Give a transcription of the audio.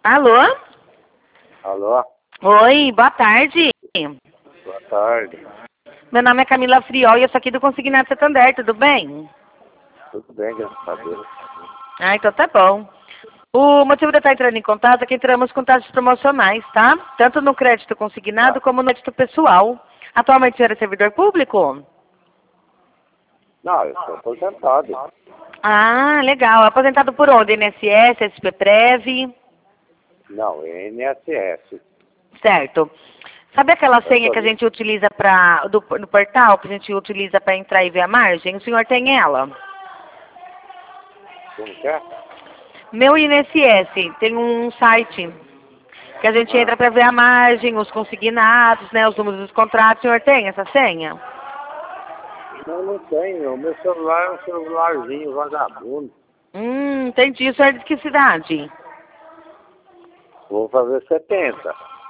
Alô? Alô? Oi, boa tarde. Boa tarde. Meu nome é Camila Friol e eu sou aqui do Consignado Santander, tudo bem? Tudo bem, graças a Deus. Ah, então tá bom. O motivo de eu estar entrando em contato é que entramos com taxas promocionais, tá? Tanto no crédito consignado Tá. como no crédito pessoal. Atualmente o senhor é servidor público? Não, eu sou aposentado. Ah, legal. Aposentado por onde? INSS, SPPREV? Não, é INSS. Certo. Sabe aquela Eu senha tô que a ali. gente utiliza no portal, que a gente utiliza para entrar e ver a margem? O senhor tem ela? Como que é? Meu INSS tem um site que a gente Ah, entra para ver a margem, os consignados, né, os números dos contratos. O senhor tem essa senha? não tenho. O meu celular é um celularzinho vagabundo. Entendi. O senhor é de que cidade? Vou fazer 70.